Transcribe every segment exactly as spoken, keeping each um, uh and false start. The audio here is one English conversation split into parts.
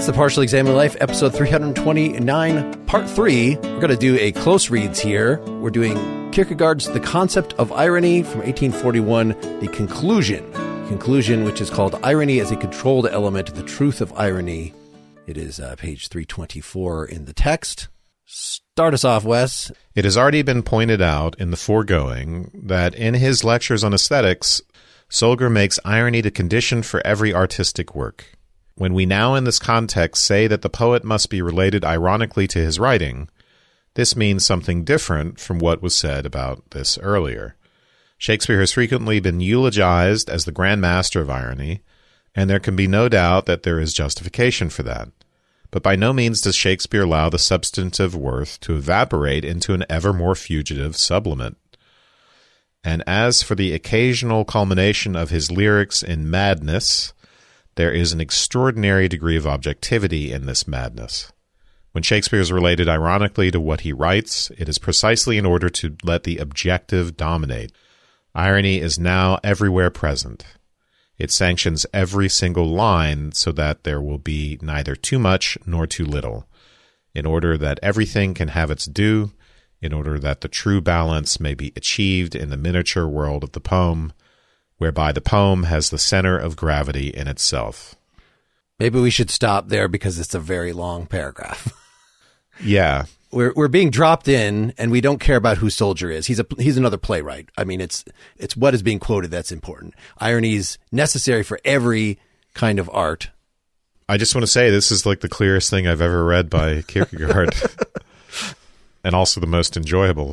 the Partially Examined Life, episode three twenty-nine, part three. We're going to do a close reads here. We're doing Kierkegaard's The Concept of Irony from eighteen forty-one, the conclusion. Conclusion, which is called Irony as a Controlled Element, the Truth of Irony. It is uh, page three twenty-four in the text. Start us off, Wes. It has already been pointed out in the foregoing that in his lectures on aesthetics, Solger makes irony the condition for every artistic work. When we now in this context say that the poet must be related ironically to his writing, this means something different from what was said about this earlier. Shakespeare has frequently been eulogized as the grand master of irony, and there can be no doubt that there is justification for that. But by no means does Shakespeare allow the substantive worth to evaporate into an ever more fugitive sublimate. And as for the occasional culmination of his lyrics in madness, there is an extraordinary degree of objectivity in this madness. When Shakespeare is related ironically to what he writes, it is precisely in order to let the objective dominate. Irony is now everywhere present. It sanctions every single line so that there will be neither too much nor too little, in order that everything can have its due, in order that the true balance may be achieved in the miniature world of the poem, whereby the poem has the center of gravity in itself. Maybe we should stop there because it's a very long paragraph. Yeah. We're we're being dropped in, and we don't care about who Solger is. He's a he's another playwright. I mean, it's it's what is being quoted that's important. Irony is necessary for every kind of art. I just want to say this is like the clearest thing I've ever read by Kierkegaard, and also the most enjoyable.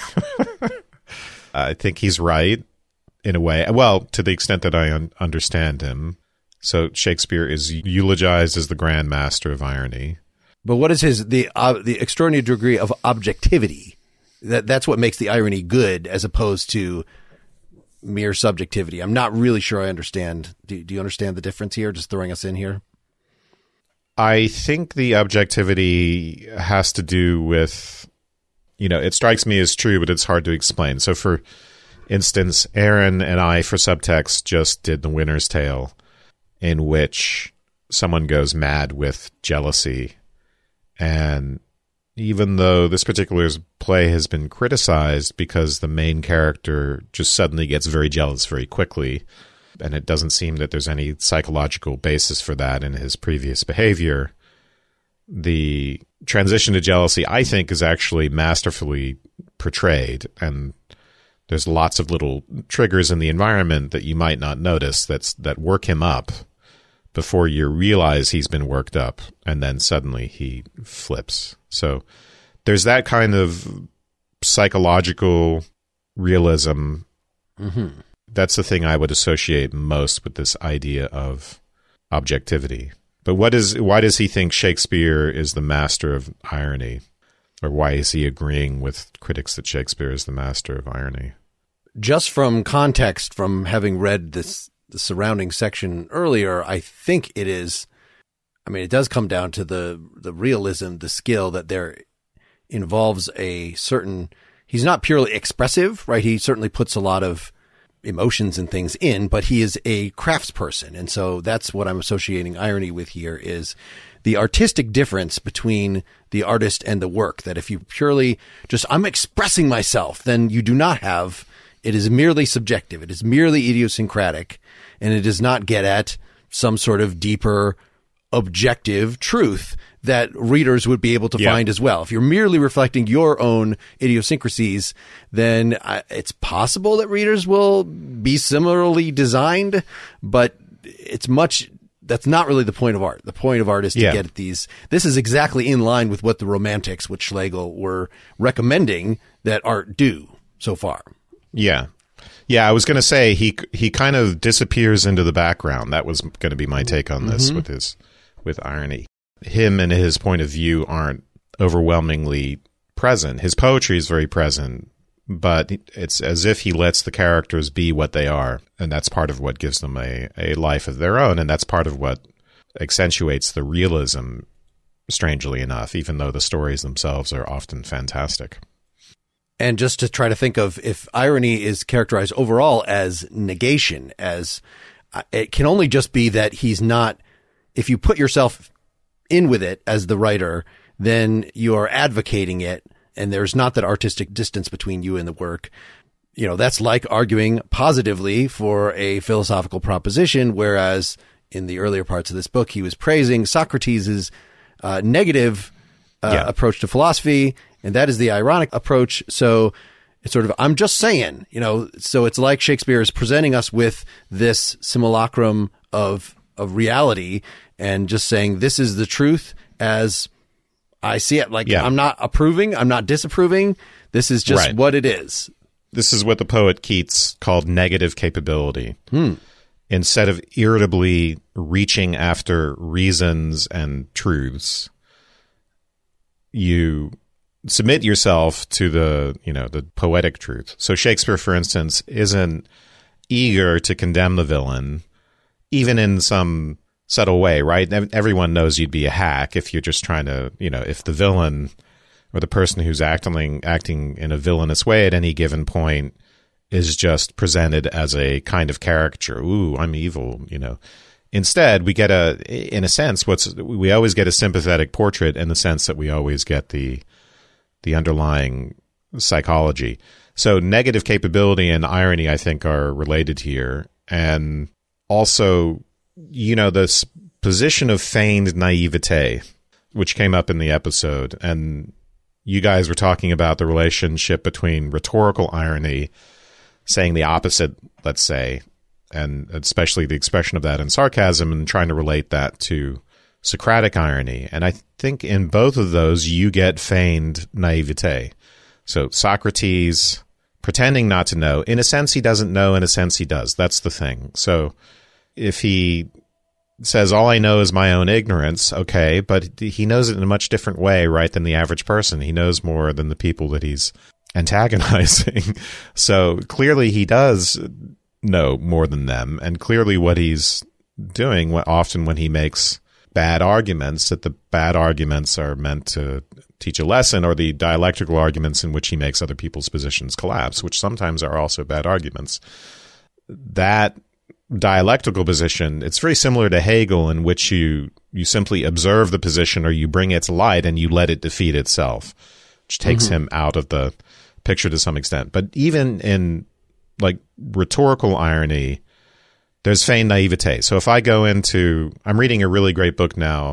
I think he's right in a way. Well, to the extent that I un- understand him. So Shakespeare is eulogized as the grand master of irony. But what is his the uh, the extraordinary degree of objectivity? That that's what makes the irony good, as opposed to mere subjectivity. I'm not really sure I understand. Do, do you understand the difference here? Just throwing us in here. I think the objectivity has to do with, you know, it strikes me as true, but it's hard to explain. So, for instance, Aaron and I for subtext just did The Winter's Tale, in which someone goes mad with jealousy. And even though this particular play has been criticized because the main character just suddenly gets very jealous very quickly, and it doesn't seem that there's any psychological basis for that in his previous behavior, the transition to jealousy, I think, is actually masterfully portrayed. And there's lots of little triggers in the environment that you might not notice that's that work him up before you realize he's been worked up, and then suddenly he flips. So there's that kind of psychological realism. Mm-hmm. That's the thing I would associate most with this idea of objectivity. But what is why does he think Shakespeare is the master of irony? Or why is he agreeing with critics that Shakespeare is the master of irony? Just from context, from having read this the surrounding section earlier, I think it is, I mean, it does come down to the, the realism, the skill that there involves a certain, he's not purely expressive, right? He certainly puts a lot of emotions and things in, but he is a craftsperson. And so that's what I'm associating irony with here, is the artistic difference between the artist and the work. That if you purely just, I'm expressing myself, then you do not have, it is merely subjective. It is merely idiosyncratic, and it does not get at some sort of deeper objective truth that readers would be able to yeah. find as well. If you're merely reflecting your own idiosyncrasies, then I, it's possible that readers will be similarly designed, but it's much, that's not really the point of art. The point of art is to yeah. get at these. This is exactly in line with what the Romantics, which Schlegel were recommending that art do so far. Yeah. Yeah, I was going to say he he kind of disappears into the background. That was going to be my take on this mm-hmm. with his with irony. Him and his point of view aren't overwhelmingly present. His poetry is very present, but it's as if he lets the characters be what they are, and that's part of what gives them a, a life of their own, and that's part of what accentuates the realism, strangely enough, even though the stories themselves are often fantastic. And just to try to think of if irony is characterized overall as negation, as uh, it can only just be that he's not, if you put yourself in with it as the writer, then you are advocating it, and there's not that artistic distance between you and the work. You know, that's like arguing positively for a philosophical proposition, whereas in the earlier parts of this book, he was praising Socrates' uh, negative uh, yeah. approach to philosophy, and that is the ironic approach. So it's sort of, I'm just saying, you know, so it's like Shakespeare is presenting us with this simulacrum of of reality and just saying, this is the truth as I see it. Like, yeah. I'm not approving, I'm not disapproving. This is just right. what it is. This is what the poet Keats called negative capability. Hmm. Instead of irritably reaching after reasons and truths, you submit yourself to the, you know, the poetic truth. So Shakespeare, for instance, isn't eager to condemn the villain, even in some subtle way, right? Everyone knows you'd be a hack if you're just trying to, you know, if the villain or the person who's acting acting in a villainous way at any given point is just presented as a kind of caricature. Ooh, I'm evil, you know. Instead, we get a, in a sense, what's we always get a sympathetic portrait in the sense that we always get the the underlying psychology. So negative capability and irony, I think, are related here. And also, you know, this position of feigned naivete, which came up in the episode. And you guys were talking about the relationship between rhetorical irony, saying the opposite, let's say, and especially the expression of that in sarcasm, and trying to relate that to Socratic irony. And I think in both of those, you get feigned naivete. So Socrates pretending not to know. In a sense, he doesn't know. In a sense, he does. That's the thing. So if he says, all I know is my own ignorance, okay, but he knows it in a much different way, right, than the average person. He knows more than the people that he's antagonizing. So clearly he does know more than them. And clearly what he's doing often when he makes bad arguments, that the bad arguments are meant to teach a lesson, or the dialectical arguments in which he makes other people's positions collapse, which sometimes are also bad arguments. That dialectical position, it's very similar to Hegel, in which you you simply observe the position or you bring it to light and you let it defeat itself, which takes mm-hmm. him out of the picture to some extent. But even in like rhetorical irony, there's feigned naivete. So if I go into, I'm reading a really great book now.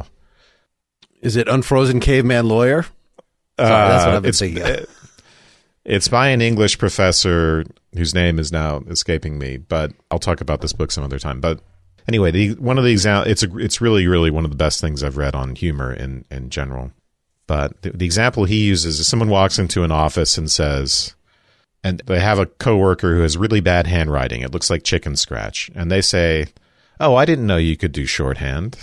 Is it Unfrozen Caveman Lawyer? Sorry, uh, that's what I've been it's, thinking of. It's by an English professor whose name is now escaping me, but I'll talk about this book some other time. But anyway, the, one of the examples, it's a, it's really, really one of the best things I've read on humor in, in general. But the, the example he uses is someone walks into an office and says, and they have a coworker who has really bad handwriting. It looks like chicken scratch. And they say, oh, I didn't know you could do shorthand.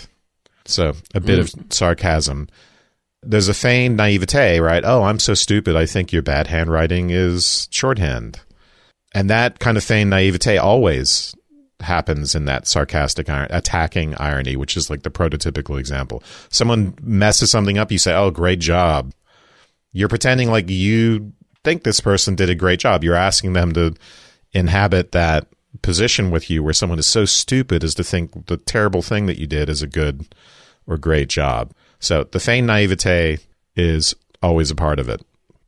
So a bit mm. of sarcasm. There's a feigned naivete, right? Oh, I'm so stupid. I think your bad handwriting is shorthand. And that kind of feigned naivete always happens in that sarcastic, attacking irony, which is like the prototypical example. Someone messes something up. You say, oh, great job. You're pretending like you think this person did a great job. You're asking them to inhabit that position with you where someone is so stupid as to think the terrible thing that you did is a good or great job. So the feigned naivete is always a part of it.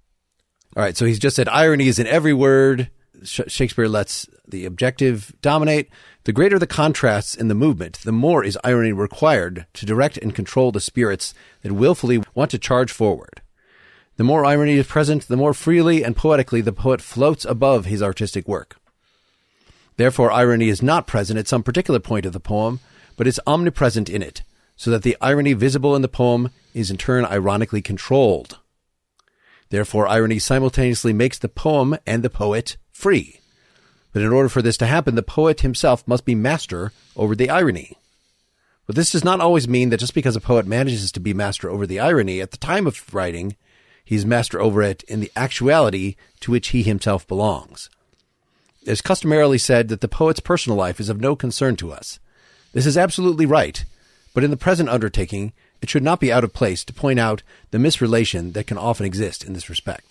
All right. So he's just said irony is in every word. Sh- Shakespeare lets the objective dominate. The greater the contrasts in the movement, the more is irony required to direct and control the spirits that willfully want to charge forward. The more irony is present, the more freely and poetically the poet floats above his artistic work. Therefore, irony is not present at some particular point of the poem, but is omnipresent in it, so that the irony visible in the poem is in turn ironically controlled. Therefore, irony simultaneously makes the poem and the poet free. But in order for this to happen, the poet himself must be master over the irony. But this does not always mean that just because a poet manages to be master over the irony at the time of writing, he's master over it in the actuality to which he himself belongs. It is customarily said that the poet's personal life is of no concern to us. This is absolutely right, but in the present undertaking, it should not be out of place to point out the misrelation that can often exist in this respect.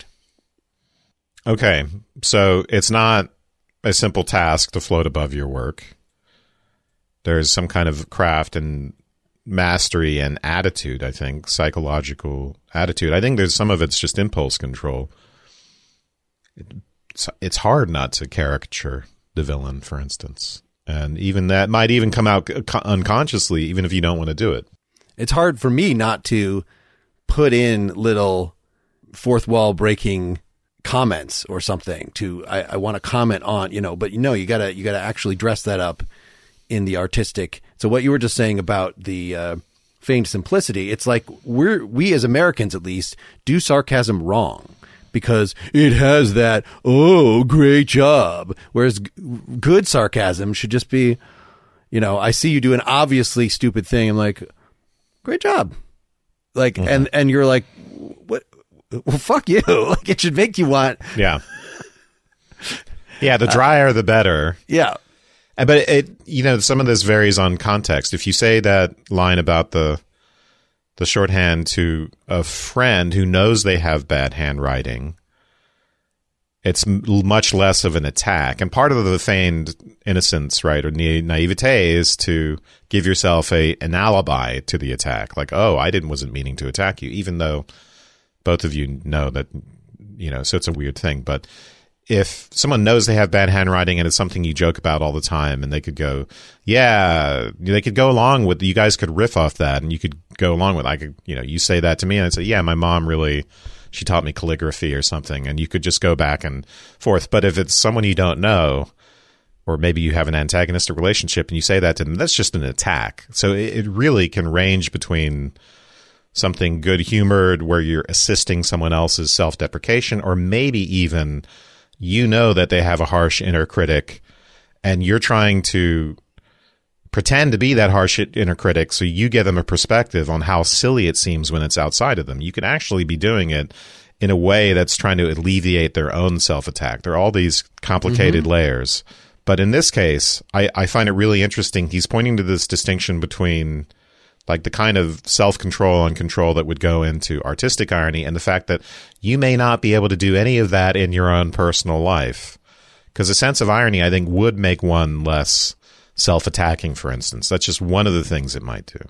Okay, so it's not a simple task to float above your work. There's some kind of craft in mastery and attitude, I think, psychological attitude. I think there's some of it's just impulse control. It's, it's hard not to caricature the villain, for instance. And even that might even come out unconsciously, even if you don't want to do it. It's hard for me not to put in little fourth wall breaking comments or something to, I, I want to comment on, you know, but you know, you gotta, you gotta actually dress that up in the artistic. So what you were just saying about the, uh, feigned simplicity, it's like we're, we as Americans at least do sarcasm wrong because it has that, oh, great job. Whereas g- good sarcasm should just be, you know, I see you do an obviously stupid thing. I'm like, great job. Like, mm-hmm. and, and you're like, what? Well, fuck you. Like, it should make you want. Yeah. Yeah. The drier, uh, the better. Yeah. But it, you know, some of this varies on context. If you say that line about the, the shorthand to a friend who knows they have bad handwriting, it's m- much less of an attack. And part of the feigned innocence, right, or na- naivete is to give yourself a, an alibi to the attack. Like, oh, I didn't, wasn't meaning to attack you, even though both of you know that, you know, so it's a weird thing. But if someone knows they have bad handwriting and it's something you joke about all the time, and they could go, yeah, they could go along with, you guys could riff off that and you could go along with, I could, you know, you say that to me and I'd say, yeah, my mom really, she taught me calligraphy or something. And you could just go back and forth. But if it's someone you don't know, or maybe you have an antagonistic relationship and you say that to them, that's just an attack. So it, it really can range between something good-humored where you're assisting someone else's self-deprecation, or maybe even you know that they have a harsh inner critic and you're trying to pretend to be that harsh inner critic so you give them a perspective on how silly it seems when it's outside of them. You could actually be doing it in a way that's trying to alleviate their own self-attack. There are all these complicated mm-hmm. layers. But in this case, I, I find it really interesting. He's pointing to this distinction between like the kind of self-control and control that would go into artistic irony and the fact that you may not be able to do any of that in your own personal life. Because a sense of irony, I think, would make one less self-attacking, for instance. That's just one of the things it might do.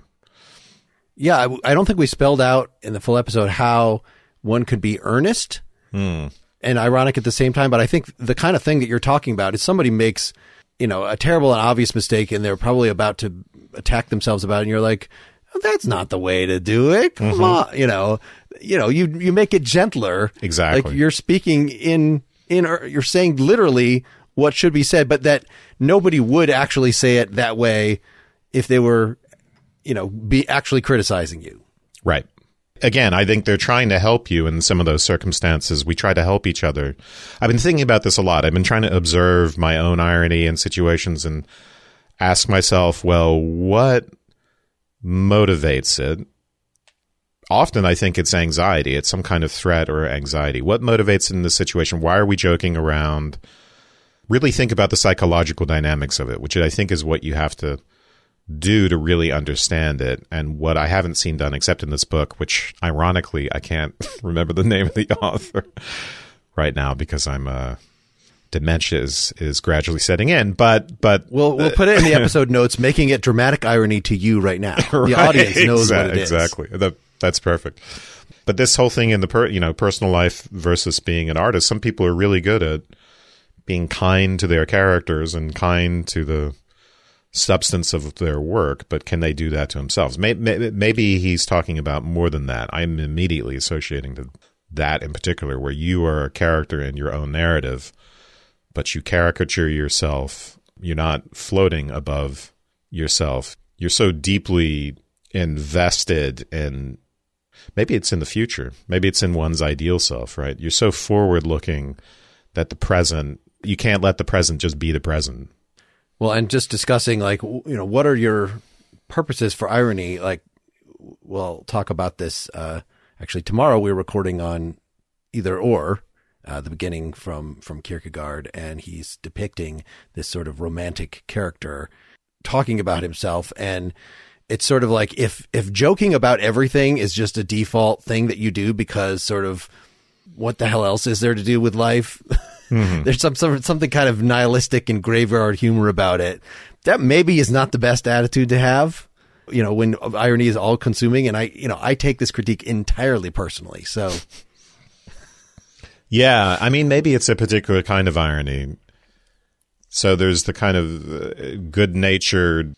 Yeah, I, I don't think we spelled out in the full episode how one could be earnest hmm. and ironic at the same time. But I think the kind of thing that you're talking about is somebody makes, you know, a terrible and obvious mistake and they're probably about to attack themselves about it. And you're like, oh, that's not the way to do it. Come mm-hmm. on. You know, you know, you, you make it gentler. Exactly. Like you're speaking in, in, you're saying literally what should be said, but that nobody would actually say it that way if they were, you know, be actually criticizing you. Right. Again, I think they're trying to help you in some of those circumstances. We try to help each other. I've been thinking about this a lot. I've been trying to observe my own irony in situations and ask myself, well, what motivates it? Often I think it's anxiety. It's some kind of threat or anxiety. What motivates it in this situation? Why are we joking around? Really think about the psychological dynamics of it, which I think is what you have to do to really understand it, and what I haven't seen done except in this book, which ironically I can't remember the name of the author right now because I'm uh dementia is, is gradually setting in, but but we'll we'll put it in the episode notes, making it dramatic irony to you right now. Right, the audience knows exa- what it is. Exactly. That, that's perfect. But this whole thing in the per, you know personal life versus being an artist, some people are really good at being kind to their characters and kind to the substance of their work, but can they do that to themselves? Maybe, maybe he's talking about more than that. I'm immediately associating to that in particular, where you are a character in your own narrative, but you caricature yourself. You're not floating above yourself. You're so deeply invested in, maybe it's in the future. Maybe it's in one's ideal self, right? You're so forward looking that the present, you can't let the present just be the present. Well, and just discussing, like, you know, what are your purposes for irony? Like, we'll talk about this. Uh, actually, tomorrow we're recording on Either Or, uh, the beginning from, from Kierkegaard, and he's depicting this sort of romantic character talking about himself. And it's sort of like if, if joking about everything is just a default thing that you do because sort of what the hell else is there to do with life? Mm-hmm. There's some, some something kind of nihilistic and graveyard humor about it. That maybe is not the best attitude to have. you know, when irony is all consuming. And I, you know, I take this critique entirely personally. So, yeah, I mean, maybe it's a particular kind of irony. So there's the kind of uh, good-natured,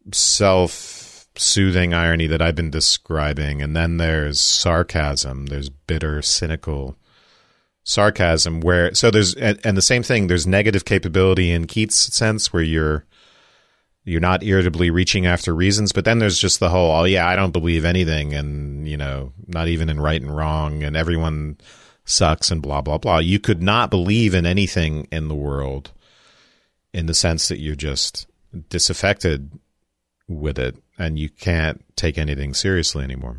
self-soothing irony that I've been describing. And then there's sarcasm. There's bitter, cynical sarcasm where, so there's, and, and the same thing, there's negative capability in Keats' sense where you're, you're not irritably reaching after reasons, but then there's just the whole, oh yeah, I don't believe anything, and, you know, not even in right and wrong, and everyone sucks and blah, blah, blah. You could not believe in anything in the world in the sense that you're just disaffected with it and you can't take anything seriously anymore.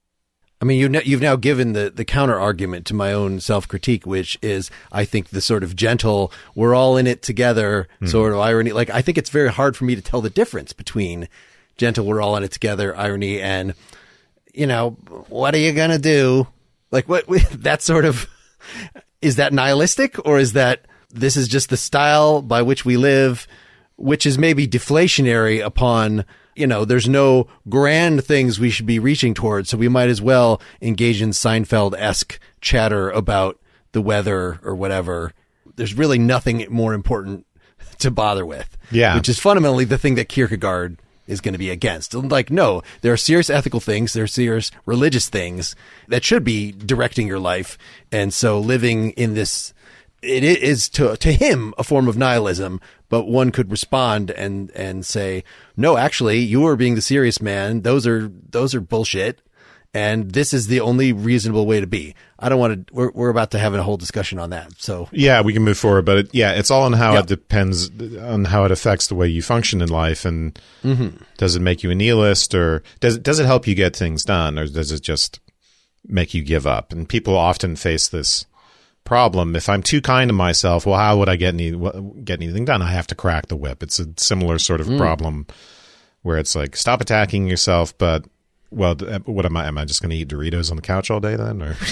I mean, you you've now given the, the counter argument to my own self-critique, which is, I think, the sort of gentle, we're all in it together mm. sort of irony. Like, I think it's very hard for me to tell the difference between gentle, we're all in it together irony and, you know, what are you going to do? Like, what, that sort of, is that nihilistic, or is that this is just the style by which we live, which is maybe deflationary upon, you know, there's no grand things we should be reaching towards, so we might as well engage in Seinfeld-esque chatter about the weather or whatever. There's really nothing more important to bother with. Yeah. Which is fundamentally the thing that Kierkegaard is going to be against. Like, no, there are serious ethical things, there are serious religious things that should be directing your life. And so living in this, it is to to him a form of nihilism, but one could respond and and say, no, actually, you are being the serious man. Those are those are bullshit, and this is the only reasonable way to be. I don't want to. We're we're about to have a whole discussion on that. So yeah, we can move forward, but it, yeah, it's all on how yeah. it depends on how it affects the way you function in life, and mm-hmm. does it make you a nihilist, or does it does it help you get things done, or does it just make you give up? And people often face this problem. If I'm too kind to myself, well, how would I get any get anything done? I have to crack the whip. It's a similar sort of mm. problem where it's like, stop attacking yourself, but well, what am I? Am I just going to eat Doritos on the couch all day then? Or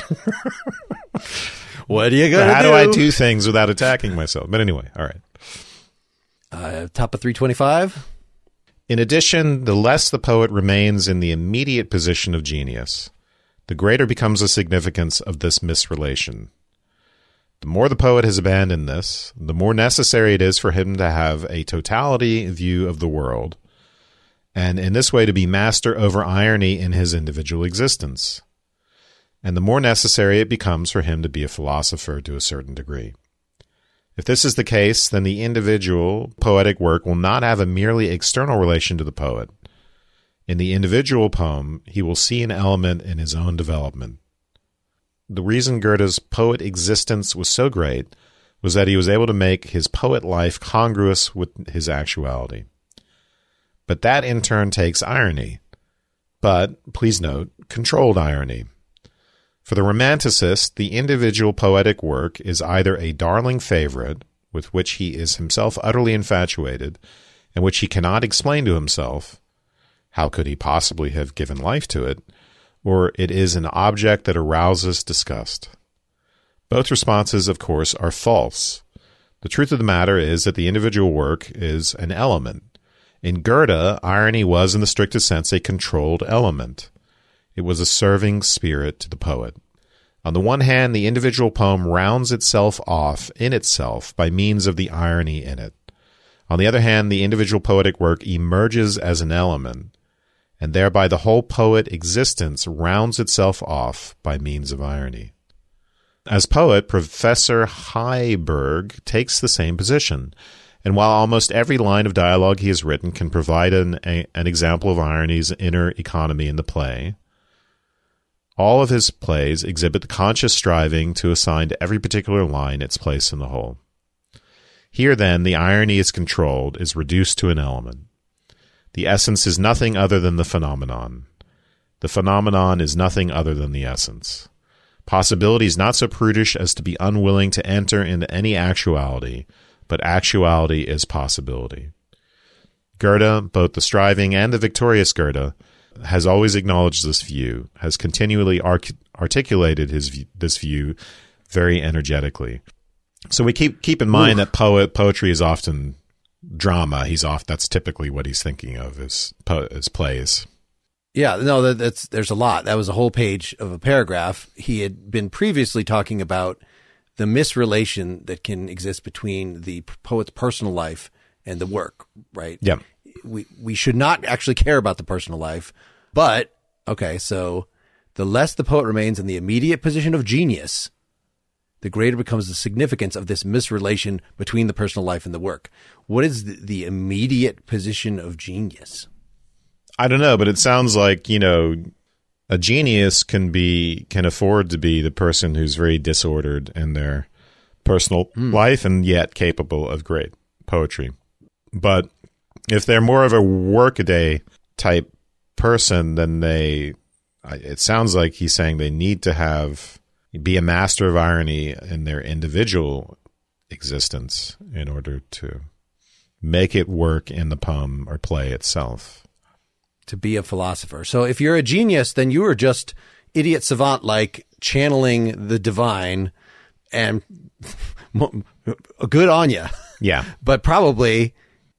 what are you going to do? How do I do things without attacking myself? But anyway, all right. Uh, top of three twenty-five. In addition, the less the poet remains in the immediate position of genius, the greater becomes the significance of this misrelation. The more the poet has abandoned this, the more necessary it is for him to have a totality view of the world, and in this way to be master over irony in his individual existence. And the more necessary it becomes for him to be a philosopher to a certain degree. If this is the case, then the individual poetic work will not have a merely external relation to the poet. In the individual poem, he will see an element in his own development. The reason Goethe's poet existence was so great was that he was able to make his poet life congruous with his actuality. But that in turn takes irony. But, please note, controlled irony. For the romanticist, the individual poetic work is either a darling favorite, with which he is himself utterly infatuated, and which he cannot explain to himself, how could he possibly have given life to it, or it is an object that arouses disgust. Both responses, of course, are false. The truth of the matter is that the individual work is an element. In Goethe, irony was, in the strictest sense, a controlled element. It was a serving spirit to the poet. On the one hand, the individual poem rounds itself off in itself by means of the irony in it. On the other hand, the individual poetic work emerges as an element, and thereby the whole poet existence rounds itself off by means of irony. As poet, Professor Heiberg takes the same position, and while almost every line of dialogue he has written can provide an, a, an example of irony's inner economy in the play, all of his plays exhibit the conscious striving to assign to every particular line its place in the whole. Here, then, the irony is controlled, is reduced to an element. The essence is nothing other than the phenomenon. The phenomenon is nothing other than the essence. Possibility is not so prudish as to be unwilling to enter into any actuality, but actuality is possibility. Goethe, both the striving and the victorious Goethe, has always acknowledged this view, has continually arc- articulated his v- this view very energetically. So we keep keep in mind Ooh. that poet poetry is often drama. He's off. That's typically what he's thinking of as po- as plays. Yeah, no, that, that's there's a lot. That was a whole page of a paragraph. He had been previously talking about the misrelation that can exist between the poet's personal life and the work, right? Yeah. We we should not actually care about the personal life, but okay, so the less the poet remains in the immediate position of genius, the greater becomes the significance of this misrelation between the personal life and the work. What is the, the immediate position of genius? I don't know, but it sounds like, you know, a genius can be can afford to be the person who's very disordered in their personal mm. life and yet capable of great poetry. But if they're more of a workaday type person, then they, it sounds like he's saying they need to have, be a master of irony in their individual existence in order to make it work in the poem or play itself. To be a philosopher. So if you're a genius, then you are just idiot savant, like channeling the divine, and good on you. Yeah. But probably,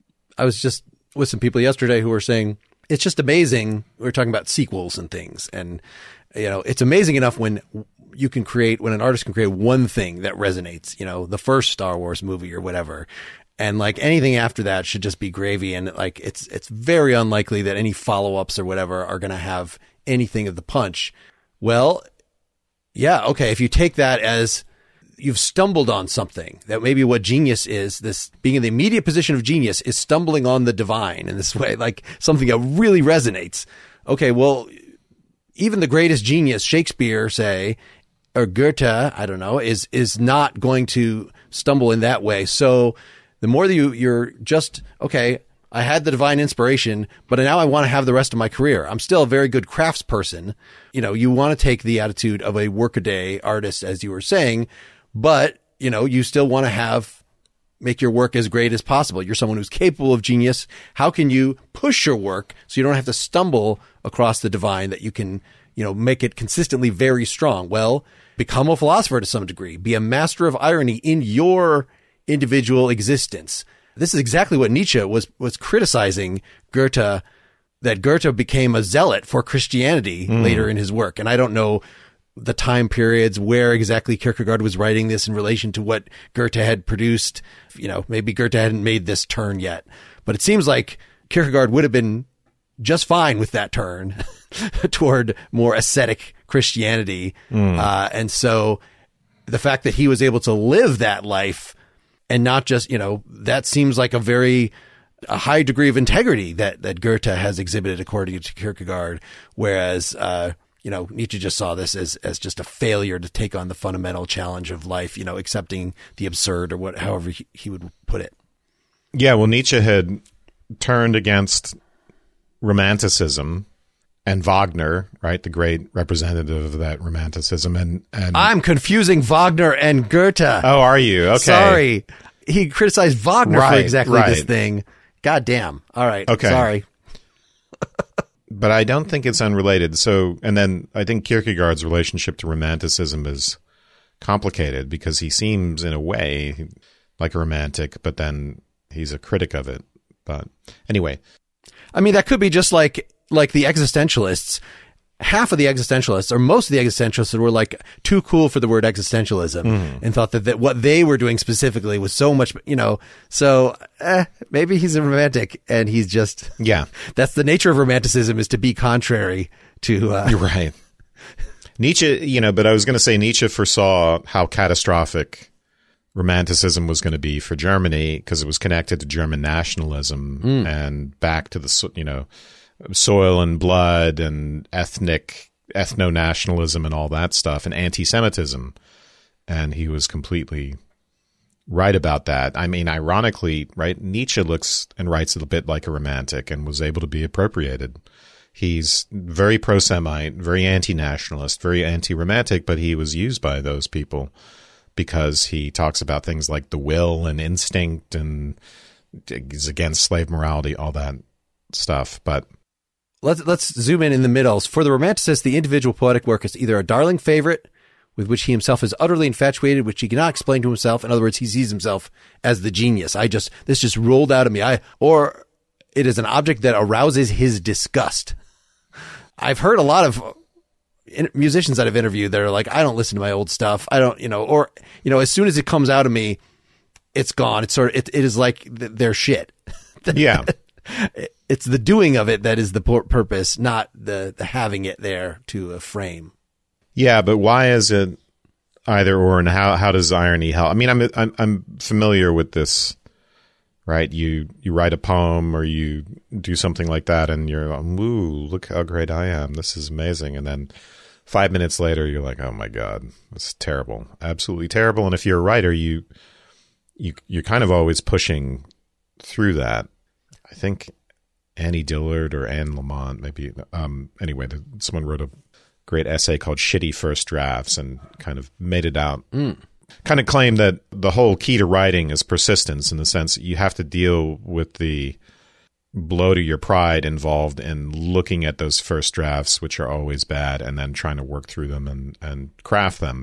I was just with some people yesterday who were saying, it's just amazing. We were talking about sequels and things. And, you know, it's amazing enough when you can create, when an artist can create one thing that resonates, you know, the first Star Wars movie or whatever. And like anything after that should just be gravy. And like, it's, it's very unlikely that any follow-ups or whatever are going to have anything of the punch. Well, yeah. Okay. If you take that as you've stumbled on something, that maybe what genius is, this being in the immediate position of genius is stumbling on the divine in this way, like something that really resonates. Okay. Well, even the greatest genius, Shakespeare, say, or Goethe, I don't know, is, is not going to stumble in that way. So, the more that you, you're just, okay, I had the divine inspiration, but now I want to have the rest of my career. I'm still a very good craftsperson. You know, you want to take the attitude of a workaday artist, as you were saying, but, you know, you still want to have, make your work as great as possible. You're someone who's capable of genius. How can you push your work so you don't have to stumble across the divine, that you can, you know, make it consistently very strong? Well, become a philosopher to some degree. Be a master of irony in your individual existence. This is exactly what Nietzsche was was criticizing Goethe, that Goethe became a zealot for Christianity mm. later in his work. And I don't know the time periods where exactly Kierkegaard was writing this in relation to what Goethe had produced. You know, maybe Goethe hadn't made this turn yet, but it seems like Kierkegaard would have been just fine with that turn toward more ascetic Christianity. Mm. Uh, and so the fact that he was able to live that life and not just, you know, that seems like a very a high degree of integrity that, that Goethe has exhibited according to Kierkegaard. Whereas, uh, you know, Nietzsche just saw this as, as just a failure to take on the fundamental challenge of life, you know, accepting the absurd or what, however he, he would put it. Yeah. Well, Nietzsche had turned against Romanticism and Wagner, right? The great representative of that Romanticism. And, and I'm confusing Wagner and Goethe. Oh, are you? Okay. Sorry. He criticized Wagner right, for exactly right. this thing. God damn. All right. Okay. Sorry. But I don't think it's unrelated. So, and then I think Kierkegaard's relationship to Romanticism is complicated because he seems in a way like a romantic, but then he's a critic of it. But anyway. I mean, that could be just like, like the existentialists. Half of the existentialists, or most of the existentialists, were like too cool for the word existentialism mm. and thought that, that what they were doing specifically was so much, you know, so eh, maybe he's a romantic and he's just, yeah, that's the nature of romanticism, is to be contrary to, uh, you're right. Nietzsche, you know, but I was going to say Nietzsche foresaw how catastrophic Romanticism was going to be for Germany because it was connected to German nationalism mm. and back to the, you know, soil and blood and ethnic, ethno-nationalism and all that stuff and anti-Semitism. And he was completely right about that. I mean, ironically, right, Nietzsche looks and writes a bit like a romantic and was able to be appropriated. He's very pro-Semite, very anti-nationalist, very anti-romantic, but he was used by those people because he talks about things like the will and instinct and is against slave morality, all that stuff. But Let's let's zoom in in the middle. For the Romanticist, the individual poetic work is either a darling favorite with which he himself is utterly infatuated, which he cannot explain to himself. In other words, he sees himself as the genius. I just, this just rolled out of me. I, or it is an object that arouses his disgust. I've heard a lot of in- musicians that I've interviewed that are like, I don't listen to my old stuff. I don't, you know, or, you know, as soon as it comes out of me, it's gone. It's sort of, it, it is like th- their shit. Yeah. It's the doing of it that is the pur- purpose, not the, the having it there to a frame. Yeah, but why is it either or, and how how does irony help? I mean, I'm I'm I'm familiar with this, right? You you write a poem or you do something like that, and you're like, "Ooh, look how great I am! This is amazing!" And then five minutes later, you're like, "Oh my god, this is terrible, absolutely terrible!" And if you're a writer, you you you're kind of always pushing through that. I think Annie Dillard or Anne Lamont, maybe. Um, anyway, the, someone wrote a great essay called Shitty First Drafts and kind of made it out. Mm. Kind of claimed that the whole key to writing is persistence, in the sense that you have to deal with the blow to your pride involved in looking at those first drafts, which are always bad, and then trying to work through them and, and craft them.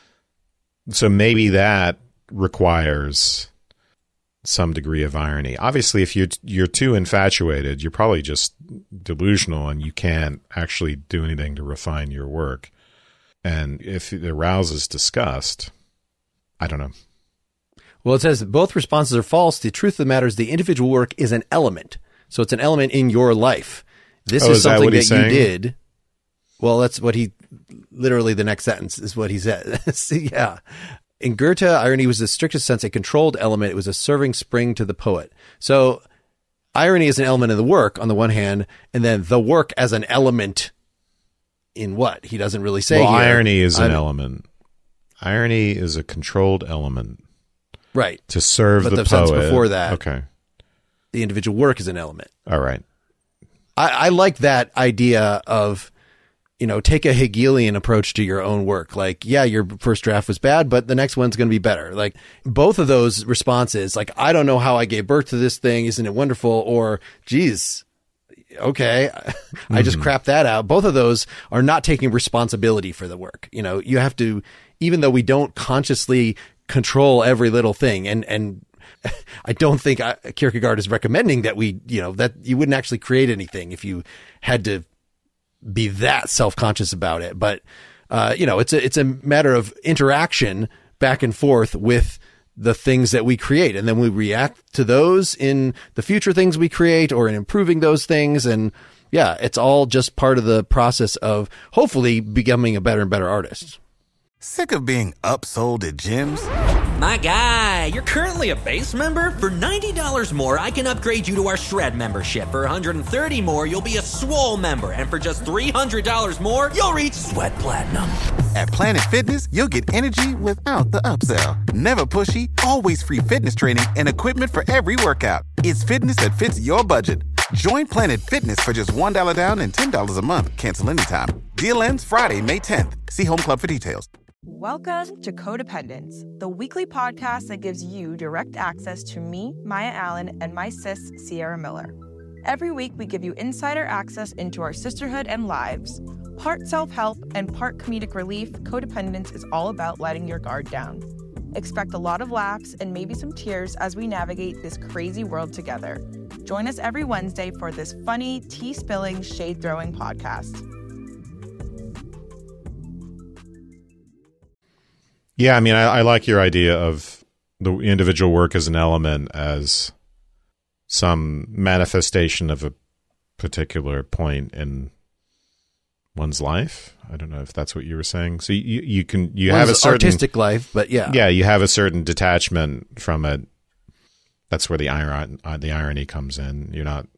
So maybe that requires some degree of irony. Obviously, if you're, you're too infatuated, you're probably just delusional and you can't actually do anything to refine your work. And if it arouses disgust, I don't know. Well, it says both responses are false. The truth of the matter is the individual work is an element. So it's an element in your life. This oh, is, is something that, that saying? you did. Well, that's what he, literally the next sentence is what he said. Yeah. In Goethe, irony was the strictest sense a controlled element. It was a serving spring to the poet. So irony is an element of the work on the one hand, and then the work as an element in what? He doesn't really say well, here. Irony is an I'm, element. Irony is a controlled element. Right. To serve but the, the poet. Sentence before that, okay. The individual work is an element. All right. I, I like that idea of, you know, take a Hegelian approach to your own work. Like, yeah, your first draft was bad, but the next one's going to be better. Like both of those responses, like, I don't know how I gave birth to this thing. Isn't it wonderful? Or, geez, okay, mm-hmm. I just crapped that out. Both of those are not taking responsibility for the work. You know, you have to, even though we don't consciously control every little thing, and, and I don't think I, Kierkegaard is recommending that we, you know, that you wouldn't actually create anything if you had to be that self-conscious about it. But, uh, you know, it's a, it's a matter of interaction back and forth with the things that we create. And then we react to those in the future things we create or in improving those things. And yeah, it's all just part of the process of hopefully becoming a better and better artist. Sick of being upsold at gyms? My guy, you're currently a base member? For ninety dollars more, I can upgrade you to our Shred membership. For one hundred thirty dollars more, you'll be a Swole member. And for just three hundred dollars more, you'll reach Sweat Platinum. At Planet Fitness, you'll get energy without the upsell. Never pushy, always free fitness training and equipment for every workout. It's fitness that fits your budget. Join Planet Fitness for just one dollar down and ten dollars a month. Cancel anytime. Deal ends Friday, May tenth. See Home Club for details. Welcome to Codependence, the weekly podcast that gives you direct access to me, Maya Allen, and my sis, Sierra Miller. Every week, we give you insider access into our sisterhood and lives. Part self-help and part comedic relief, Codependence is all about letting your guard down. Expect a lot of laughs and maybe some tears as we navigate this crazy world together. Join us every Wednesday for this funny, tea-spilling, shade-throwing podcast. Yeah, I mean, I, I like your idea of the individual work as an element, as some manifestation of a particular point in one's life. I don't know if that's what you were saying. So you you can you One's have a certain artistic life, but yeah, yeah, you have a certain detachment from it. That's where the iron uh, the irony comes in. You're not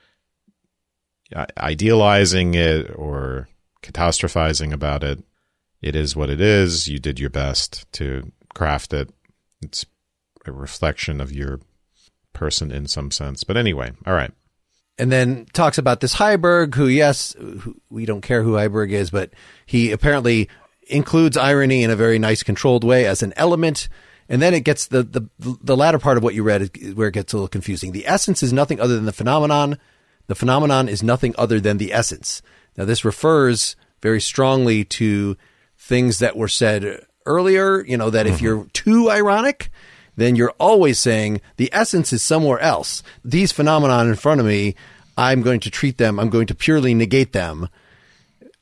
idealizing it or catastrophizing about it. It is what it is. You did your best to craft it. It's a reflection of your person in some sense. But anyway, all right. And then talks about this Heiberg, who, yes, who, we don't care who Heiberg is, but he apparently includes irony in a very nice, controlled way as an element. And then it gets the, the, the latter part of what you read is where it gets a little confusing. The essence is nothing other than the phenomenon. The phenomenon is nothing other than the essence. Now, this refers very strongly to things that were said earlier, you know, that if you're too ironic, then you're always saying the essence is somewhere else. These phenomena in front of me, I'm going to treat them, I'm going to purely negate them.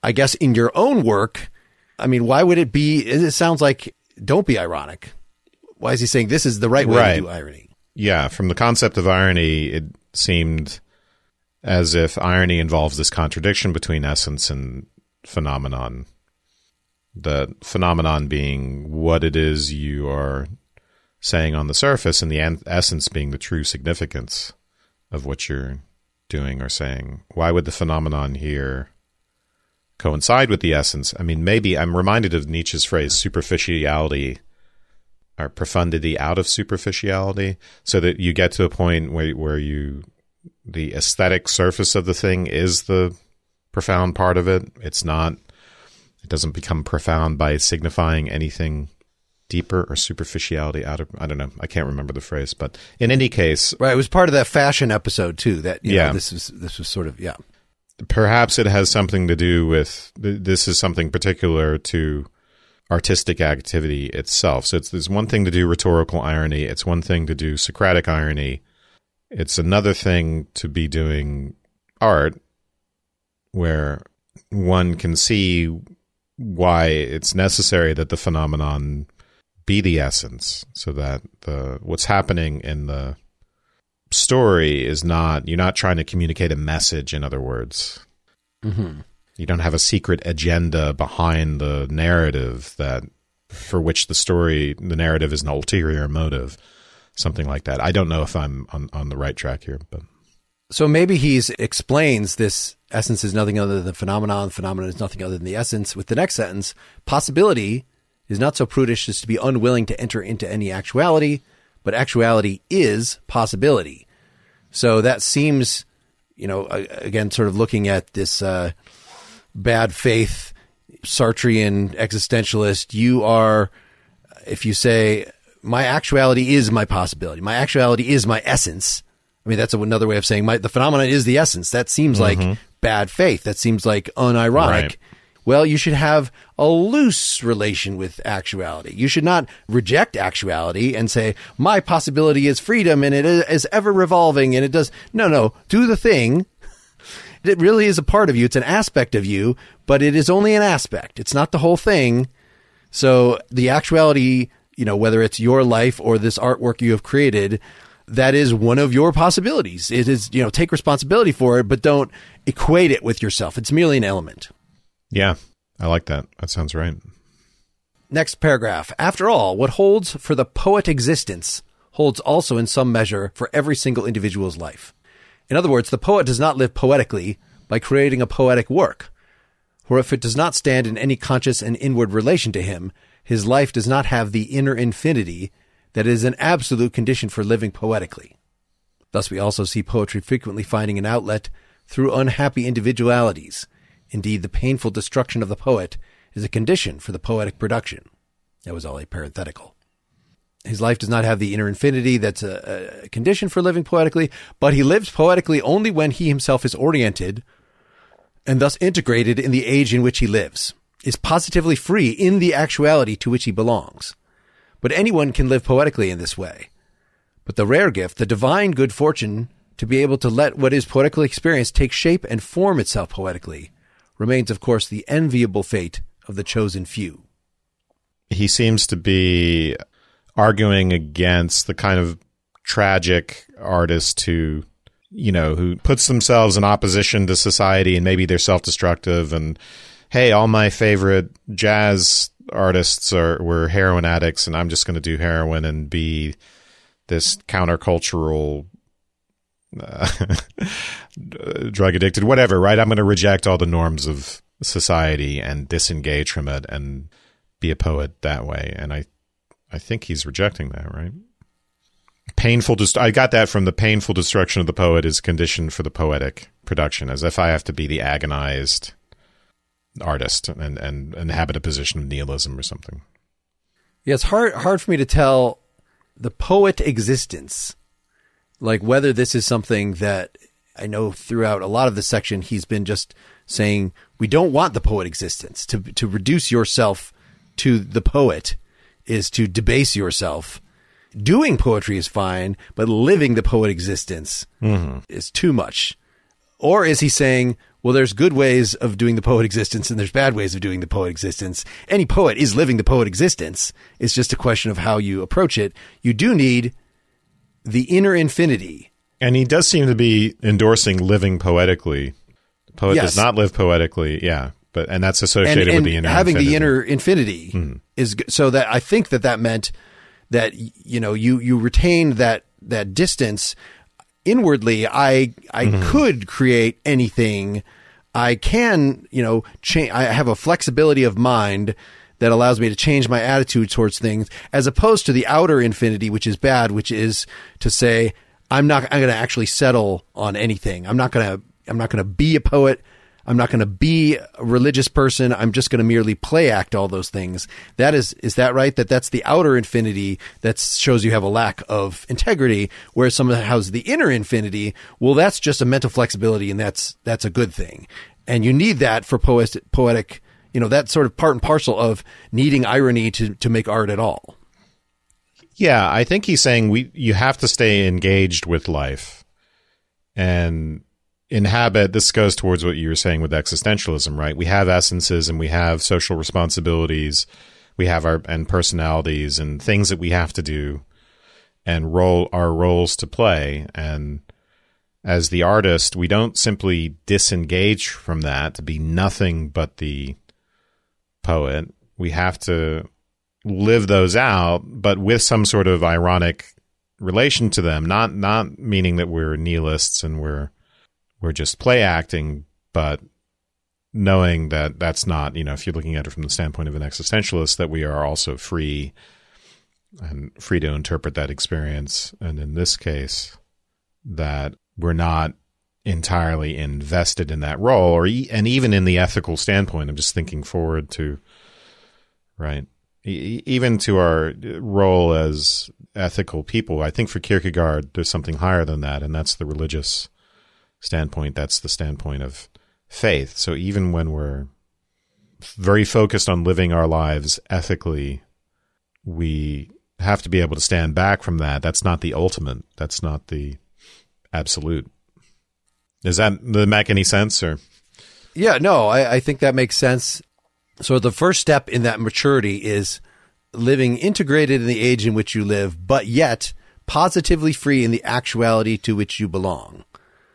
I guess in your own work, I mean, why would it be? It sounds like don't be ironic. Why is he saying this is the right way right. to do irony? Yeah, from the concept of irony, it seemed as if irony involves this contradiction between essence and phenomenon. The phenomenon being what it is you are saying on the surface, and the an- essence being the true significance of what you're doing or saying. Why would the phenomenon here coincide with the essence? I mean, maybe I'm reminded of Nietzsche's phrase, superficiality or profundity out of superficiality, so that you get to a point where where you the aesthetic surface of the thing is the profound part of it. It's not, it doesn't become profound by signifying anything deeper or superficiality out of, I don't know, I can't remember the phrase, but in any case. Right, it was part of that fashion episode too, that, you yeah. know, this was, this was sort of, yeah. Perhaps it has something to do with, this is something particular to artistic activity itself. So it's, there's one thing to do rhetorical irony. It's one thing to do Socratic irony. It's another thing to be doing art where one can see why it's necessary that the phenomenon be the essence, so that the what's happening in the story is not, you're not trying to communicate a message, in other words. Mm-hmm. You don't have a secret agenda behind the narrative that for which the story, the narrative is an ulterior motive, something like that. I don't know if I'm on, on the right track here, but. So maybe he explains this essence is nothing other than the phenomenon, phenomenon is nothing other than the essence, with the next sentence, possibility is not so prudish as to be unwilling to enter into any actuality, but actuality is possibility. So that seems, you know, again, sort of looking at this uh, bad faith Sartrean existentialist, you are, if you say, my actuality is my possibility, my actuality is my essence. I mean, that's another way of saying my, the phenomenon is the essence. That seems mm-hmm. like bad faith. That seems like unironic. Right. Well, you should have a loose relation with actuality. You should not reject actuality and say, my possibility is freedom and it is ever revolving and it does. No, no, do the thing. It really is a part of you. It's an aspect of you, but it is only an aspect. It's not the whole thing. So the actuality, you know, whether it's your life or this artwork you have created, that is one of your possibilities. It is, you know, take responsibility for it, but don't equate it with yourself. It's merely an element. Yeah, I like that. That sounds right. Next paragraph. After all, what holds for the poet existence holds also in some measure for every single individual's life. In other words, the poet does not live poetically by creating a poetic work. For if it does not stand in any conscious and inward relation to him, his life does not have the inner infinity that is an absolute condition for living poetically. Thus we also see poetry frequently finding an outlet through unhappy individualities. Indeed, the painful destruction of the poet is a condition for the poetic production. That was all a parenthetical. His life does not have the inner infinity that's a, a condition for living poetically, but he lives poetically only when he himself is oriented and thus integrated in the age in which he lives, is positively free in the actuality to which he belongs. But anyone can live poetically in this way. But the rare gift, the divine good fortune to be able to let what is poetically experienced take shape and form itself poetically, remains, of course, the enviable fate of the chosen few. He seems to be arguing against the kind of tragic artist who, you know, who puts themselves in opposition to society and maybe they're self-destructive and, hey, all my favorite jazz artists are were heroin addicts and I'm just going to do heroin and be this countercultural uh, drug addicted, whatever, right? I'm going to reject all the norms of society and disengage from it and be a poet that way. And I, I think he's rejecting that, right? Painful. Dest- I got that from the painful destruction of the poet is conditioned for the poetic production, as if I have to be the agonized artist and, and inhabit a position of nihilism or something. Yeah, it's hard hard for me to tell the poet existence, like whether this is something that I know throughout a lot of the section he's been just saying we don't want the poet existence. To to reduce yourself to the poet is to debase yourself. Doing poetry is fine, but living the poet existence mm-hmm. is too much. Or is he saying well, there's good ways of doing the poet existence and there's bad ways of doing the poet existence. Any poet is living the poet existence. It's just a question of how you approach it. You do need the inner infinity. And he does seem to be endorsing living poetically. The poet Yes. does not live poetically. Yeah. But, and that's associated and, and with the inner having infinity. the inner infinity Hmm. is g- so that I think that that meant that, you know, you, you retained that, that distance inwardly. I, I Mm-hmm. could create anything. I can, you know, change. I have a flexibility of mind that allows me to change my attitude towards things, as opposed to the outer infinity, which is bad, which is to say, I'm not, I'm going to actually settle on anything. I'm not going to, I'm not going to be a poet. I'm not going to be a religious person. I'm just going to merely play act all those things. That is, is that right? That that's the outer infinity that shows you have a lack of integrity, whereas someone that has the inner infinity, well, that's just a mental flexibility, and that's, that's a good thing. And you need that for poet, poetic, you know, that's sort of part and parcel of needing irony to, to make art at all. Yeah, I think he's saying we you have to stay engaged with life and inhabit. This goes towards what you were saying with existentialism, right? We have essences and we have social responsibilities, we have our and personalities and things that we have to do and role our roles to play. And as the artist, we don't simply disengage from that to be nothing but the poet. We have to live those out, but with some sort of ironic relation to them. Not not meaning that we're nihilists and we're we're just play acting, but knowing that that's not, you know, if you're looking at it from the standpoint of an existentialist, that we are also free and free to interpret that experience. And in this case, that we're not entirely invested in that role, or e- and even in the ethical standpoint. I'm just thinking forward to, right, e- even to our role as ethical people. I think for Kierkegaard, there's something higher than that, and that's the religious standpoint. That's the standpoint of faith. So even when we're very focused on living our lives ethically, we have to be able to stand back from that. That's not the ultimate. That's not the absolute. Does that, does that make any sense? Or Yeah, no, I, I think that makes sense. So the first step in that maturity is living integrated in the age in which you live, but yet positively free in the actuality to which you belong.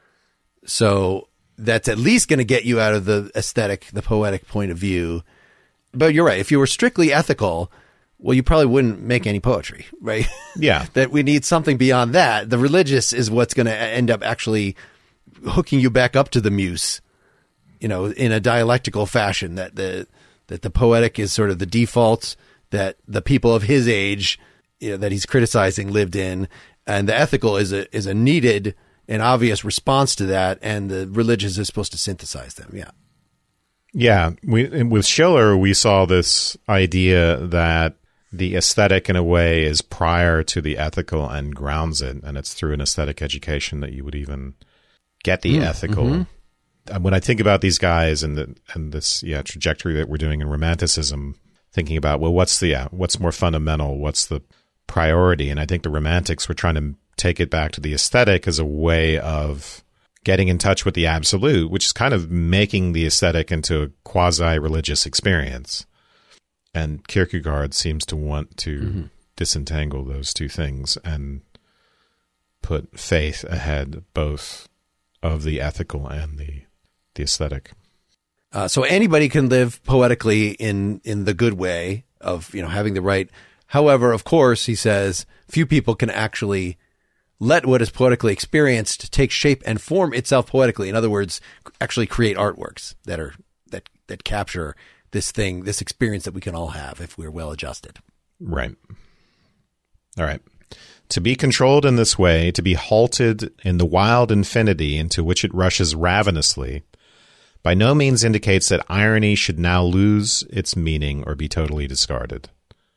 So that's at least going to get you out of the aesthetic, the poetic point of view. But you're right. If you were strictly ethical, well, you probably wouldn't make any poetry, right? yeah, That we need something beyond that. The religious is what's going to end up actually hooking you back up to the muse, you know, in a dialectical fashion, that the, that the poetic is sort of the default that the people of his age, you know, that he's criticizing lived in. And the ethical is a, is a needed and obvious response to that. And the religious is supposed to synthesize them. Yeah. Yeah. We, with Schiller, we saw this idea that the aesthetic in a way is prior to the ethical and grounds it. And it's through an aesthetic education that you would even get the mm, ethical. Mm-hmm. When I think about these guys and the, and this yeah trajectory that we're doing in Romanticism, thinking about, well, what's the yeah, what's more fundamental? What's the priority? And I think the Romantics were trying to take it back to the aesthetic as a way of getting in touch with the absolute, which is kind of making the aesthetic into a quasi-religious experience. And Kierkegaard seems to want to mm-hmm. disentangle those two things and put faith ahead both of the ethical and the the aesthetic. Uh, so anybody can live poetically in, in the good way of, you know, having the right. However, of course, he says, few people can actually let what is poetically experienced take shape and form itself poetically. In other words, actually create artworks that are, that, that capture this thing, this experience that we can all have if we're well adjusted. Right. All right. To be controlled in this way, to be halted in the wild infinity into which it rushes ravenously, by no means indicates that irony should now lose its meaning or be totally discarded.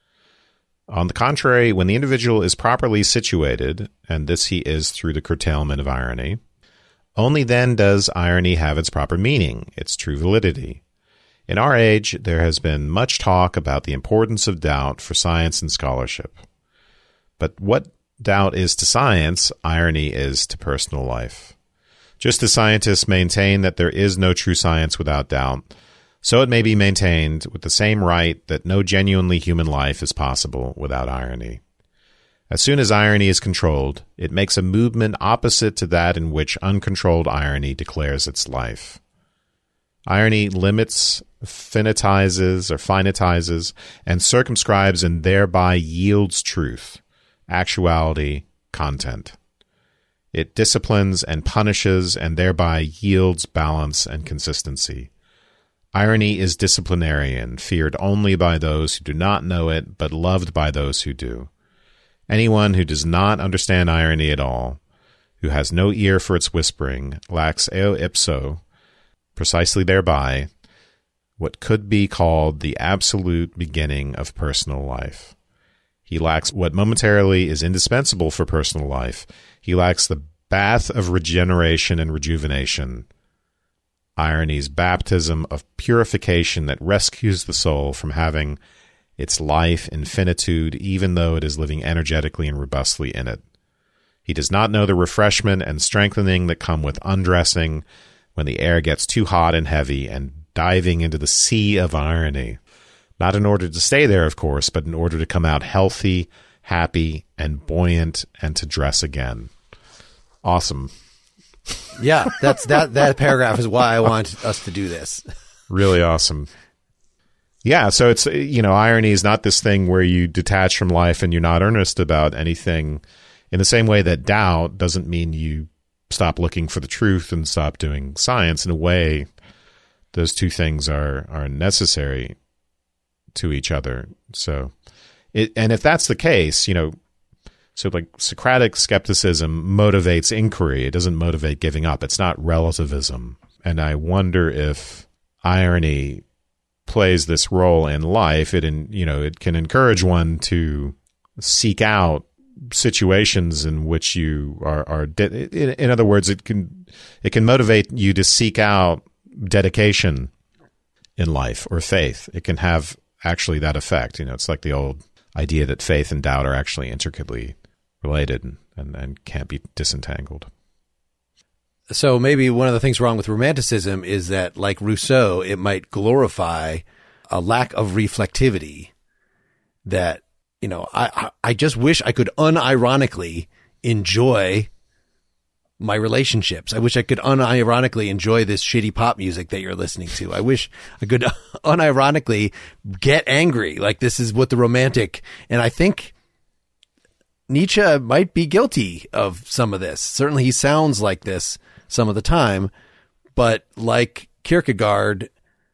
On the contrary, when the individual is properly situated, and this he is through the curtailment of irony, only then does irony have its proper meaning, its true validity. In our age, there has been much talk about the importance of doubt for science and scholarship. But what doubt is to science, irony is to personal life. Just as scientists maintain that there is no true science without doubt, so it may be maintained with the same right that no genuinely human life is possible without irony. As soon as irony is controlled, it makes a movement opposite to that in which uncontrolled irony declares its life. Irony limits, finitizes or finitizes, and circumscribes and thereby yields truth, actuality, content. It disciplines and punishes and thereby yields balance and consistency. Irony is disciplinarian, feared only by those who do not know it, but loved by those who do. Anyone who does not understand irony at all, who has no ear for its whispering, lacks eo ipso, precisely thereby, what could be called the absolute beginning of personal life. He lacks what momentarily is indispensable for personal life. He lacks the bath of regeneration and rejuvenation, irony's baptism of purification that rescues the soul from having its life in finitude, even though it is living energetically and robustly in it. He does not know the refreshment and strengthening that come with undressing when the air gets too hot and heavy and diving into the sea of irony. Not in order to stay there, of course, but in order to come out healthy, happy, and buoyant and to dress again. Awesome. Yeah, that's that that paragraph is why I want us to do this. Really awesome. Yeah, so it's, you know, irony is not this thing where you detach from life and you're not earnest about anything, in the same way that doubt doesn't mean you stop looking for the truth and stop doing science. In a way, those two things are are necessary to each other. So, it, and if that's the case, you know, so like Socratic skepticism motivates inquiry. It doesn't motivate giving up. It's not relativism. And I wonder if irony plays this role in life. It, in, you know, it can encourage one to seek out situations in which you are, are de- in, in other words, it can, it can motivate you to seek out dedication in life or faith. It can have actually that effect. You know, it's like the old idea that faith and doubt are actually intricately related and, and, and can't be disentangled. So maybe one of the things wrong with romanticism is that, like Rousseau, it might glorify a lack of reflectivity that, you know, I, I just wish I could unironically enjoy my relationships. I wish I could unironically enjoy this shitty pop music that you're listening to. I wish I could unironically get angry. Like, this is what the romantic, and I think Nietzsche might be guilty of some of this. Certainly he sounds like this some of the time, but like Kierkegaard,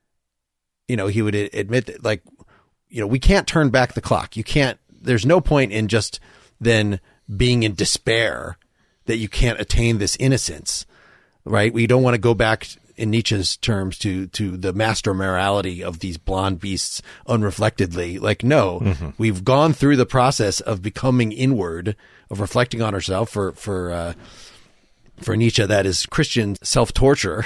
you know, he would admit that, like, you know, we can't turn back the clock. You can't, there's no point in just then being in despair that you can't attain this innocence, right? We don't want to go back in Nietzsche's terms to, to the master morality of these blonde beasts unreflectedly. Like, no, mm-hmm. We've gone through the process of becoming inward, of reflecting on ourselves. For, for, uh, for Nietzsche, that is Christian self-torture.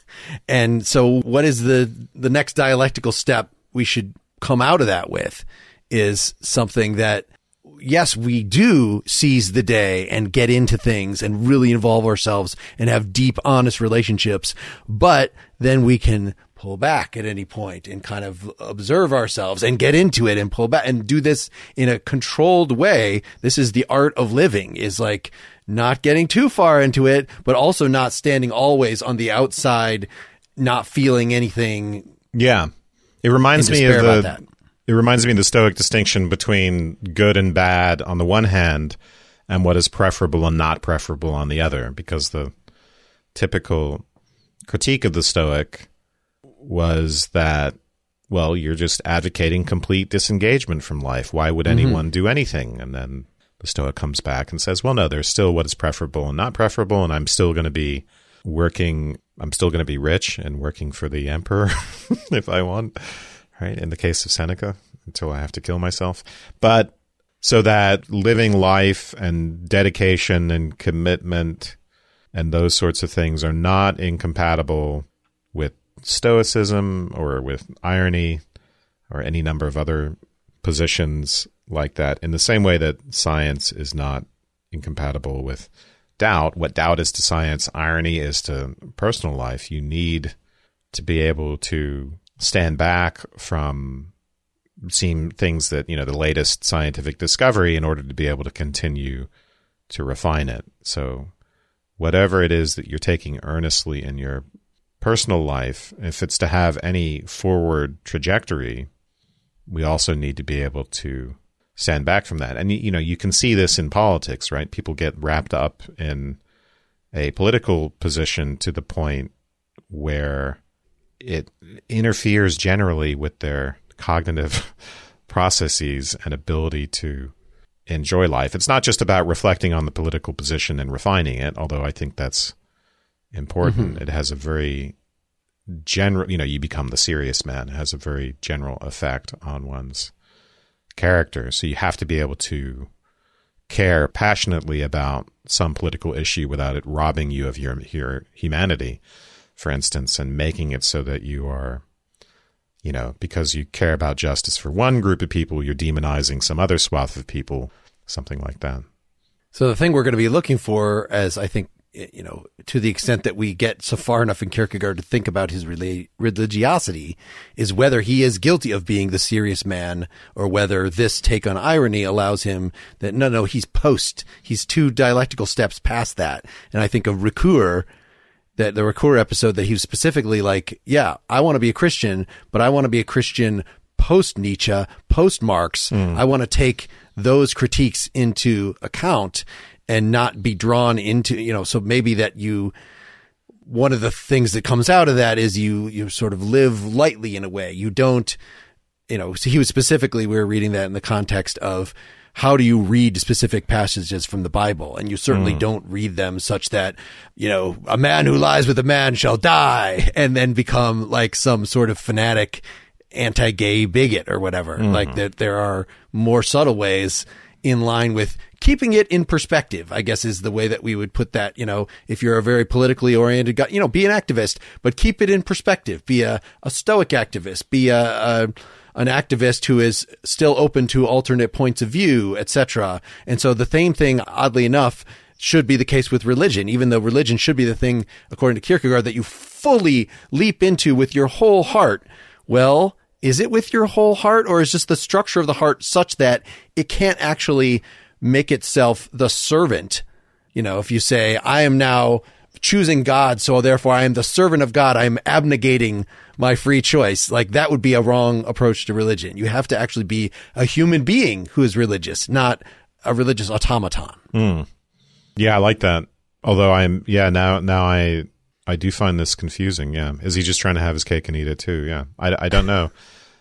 And so what is the, the next dialectical step we should come out of that with is something that, yes, we do seize the day and get into things and really involve ourselves and have deep, honest relationships, but then we can pull back at any point and kind of observe ourselves and get into it and pull back and do this in a controlled way. This is the art of living, is like not getting too far into it, but also not standing always on the outside, not feeling anything. Yeah. It reminds me of the, that. It reminds me of the Stoic distinction between good and bad on the one hand and what is preferable and not preferable on the other, because the typical critique of the Stoic was that, well, you're just advocating complete disengagement from life. Why would anyone mm-hmm. do anything? And then the Stoic comes back and says, well, no, there's still what is preferable and not preferable, and I'm still going to be working, I'm still going to be rich and working for the emperor if I want. Right, in the case of Seneca, until I have to kill myself. But so that living life and dedication and commitment and those sorts of things are not incompatible with Stoicism or with irony or any number of other positions like that, in the same way that science is not incompatible with doubt. What doubt is to science, irony is to personal life. You need to be able to stand back from seeing things that, you know, the latest scientific discovery in order to be able to continue to refine it. So whatever it is that you're taking earnestly in your personal life, if it's to have any forward trajectory, we also need to be able to stand back from that. And, you know, you can see this in politics, right? People get wrapped up in a political position to the point where it interferes generally with their cognitive processes and ability to enjoy life. It's not just about reflecting on the political position and refining it, although I think that's important. Mm-hmm. It has a very general, you know, you become the serious man. It has a very general effect on one's character. So you have to be able to care passionately about some political issue without it robbing you of your, your humanity, for instance, and making it so that you are, you know, because you care about justice for one group of people, you're demonizing some other swath of people, something like that. So the thing we're going to be looking for, as I think, you know, to the extent that we get so far enough in Kierkegaard to think about his relig- religiosity, is whether he is guilty of being the serious man, or whether this take on irony allows him that, no, no, he's post. He's two dialectical steps past that. And I think of Ricoeur, that the Ricoeur episode, that he was specifically like, yeah, I want to be a Christian, but I want to be a Christian post-Nietzsche, post-Marx. Mm. I want to take those critiques into account and not be drawn into, you know, so maybe that you, one of the things that comes out of that is you, you sort of live lightly in a way. You don't, you know, so he was specifically, we were reading that in the context of how do you read specific passages from the Bible? And you certainly mm. don't read them such that, you know, a man who lies with a man shall die, and then become like some sort of fanatic anti-gay bigot or whatever. Mm. Like that there are more subtle ways in line with keeping it in perspective, I guess, is the way that we would put that. You know, if you're a very politically oriented guy, you know, be an activist, but keep it in perspective. Be a, a stoic activist, be a, a an activist who is still open to alternate points of view, et cetera. And so the same thing, oddly enough, should be the case with religion, even though religion should be the thing, according to Kierkegaard, that you fully leap into with your whole heart. Well, is it with your whole heart, or is just the structure of the heart such that it can't actually make itself the servant? You know, if you say, I am now choosing God, so therefore I am the servant of God, I am abnegating my free choice. Like, that would be a wrong approach to religion. You have to actually be a human being who is religious, not a religious automaton. Mm. Yeah, I like that. Although I'm, yeah, now, now I, I do find this confusing. Yeah. Is he just trying to have his cake and eat it too? Yeah. I, I don't know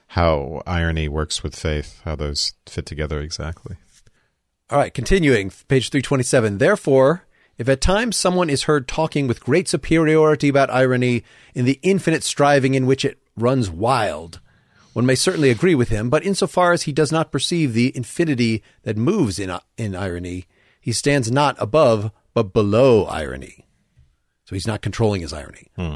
how irony works with faith, how those fit together exactly. All right. Continuing, page three twenty-seven. Therefore, if at times someone is heard talking with great superiority about irony in the infinite striving in which it runs wild, one may certainly agree with him, but insofar as he does not perceive the infinity that moves in, in irony, he stands not above, but below irony. So he's not controlling his irony. Hmm.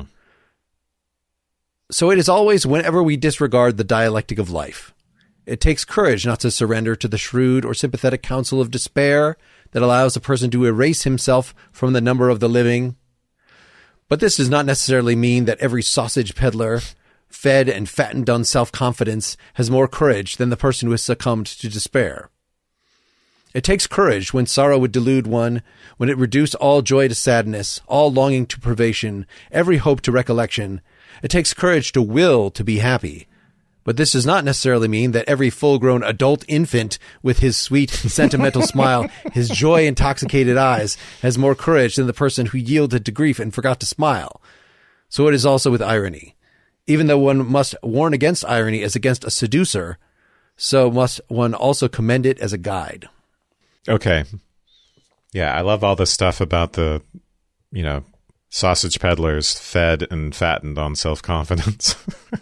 So it is always whenever we disregard the dialectic of life. It takes courage not to surrender to the shrewd or sympathetic counsel of despair that allows a person to erase himself from the number of the living. But this does not necessarily mean that every sausage peddler, fed and fattened on self-confidence, has more courage than the person who has succumbed to despair. It takes courage when sorrow would delude one, when it reduce all joy to sadness, all longing to privation, every hope to recollection. It takes courage to will to be happy. But this does not necessarily mean that every full-grown adult infant with his sweet, sentimental smile, his joy-intoxicated eyes, has more courage than the person who yielded to grief and forgot to smile. So it is also with irony. Even though one must warn against irony as against a seducer, so must one also commend it as a guide. Okay. Yeah, I love all this stuff about the, you know, sausage peddlers fed and fattened on self-confidence.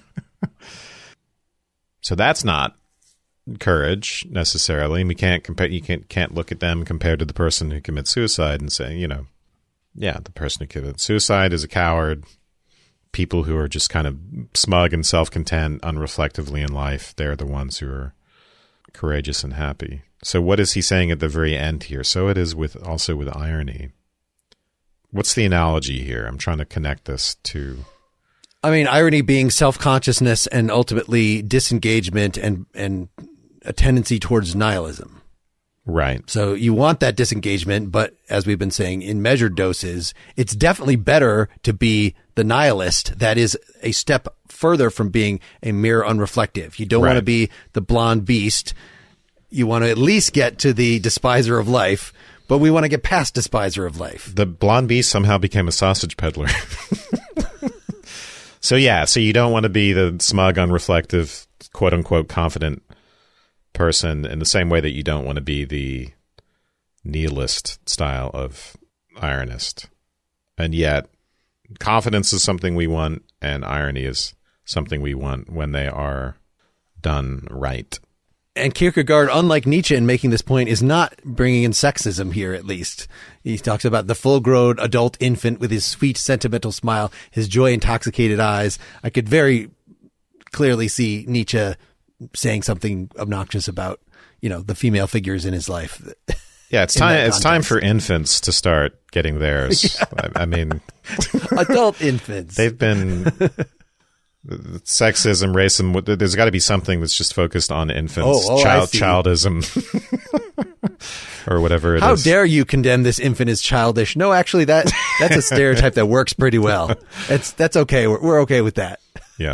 So that's not courage necessarily. We can't compare. You can't can't look at them compared to the person who commits suicide and say, you know, yeah, the person who commits suicide is a coward. People who are just kind of smug and self-content, unreflectively in life, they're the ones who are courageous and happy. So what is he saying at the very end here? So it is with also with irony. What's the analogy here? I'm trying to connect this to... I mean, irony being self-consciousness and ultimately disengagement and, and a tendency towards nihilism. Right. So you want that disengagement, but as we've been saying, in measured doses, it's definitely better to be the nihilist. That is a step further from being a mere unreflective. You don't Right. want to be the blonde beast. You want to at least get to the despiser of life, but we want to get past despiser of life. The blonde beast somehow became a sausage peddler. So yeah, so you don't want to be the smug, unreflective, quote unquote, confident person in the same way that you don't want to be the nihilist style of ironist. And yet confidence is something we want, and irony is something we want when they are done right. And Kierkegaard, unlike Nietzsche in making this point, is not bringing in sexism here, at least. He talks about the full-grown adult infant with his sweet, sentimental smile, his joy-intoxicated eyes. I could very clearly see Nietzsche saying something obnoxious about, you know, the female figures in his life. Yeah, it's time. It's time for infants to start getting theirs. Yeah. I, I mean, adult infants. They've been... Sexism, racism, there's got to be something that's just focused on infants, oh, oh, child, childism, or whatever it How is. How dare you condemn this infant as childish? No, actually, that that's a stereotype that works pretty well. That's that's okay. We're, we're okay with that. Yeah.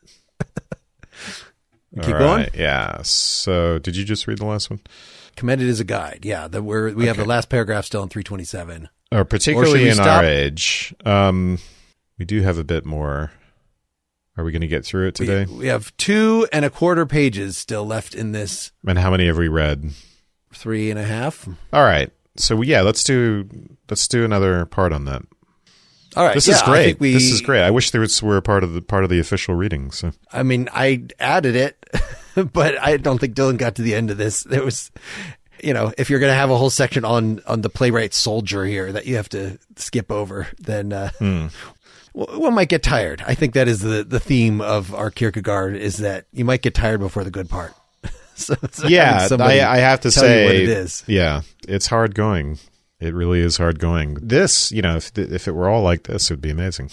Keep All going. Right. Yeah. So, did you just read the last one? Commended as a guide. Yeah, the, we're, we okay. have the last paragraph still in three twenty-seven. Or particularly or in stop? our age, um, we do have a bit more. Are we going to get through it today? We, we have two and a quarter pages still left in this. And how many have we read? Three and a half. All right. So yeah, let's do let's do another part on that. All right. This yeah, is great. I think we, this is great. I wish there was, were a part of the part of the official reading. So I mean, I added it, but I don't think Dylan got to the end of this. There was, you know, if you're going to have a whole section on on the playwright soldier here that you have to skip over, then. Uh, hmm. One might get tired. I think that is the, the theme of our Kierkegaard, is that you might get tired before the good part. so, so yeah, I, I have to say, what it is. Yeah, it's hard going. It really is hard going. This, you know, if if it were all like this, it would be amazing.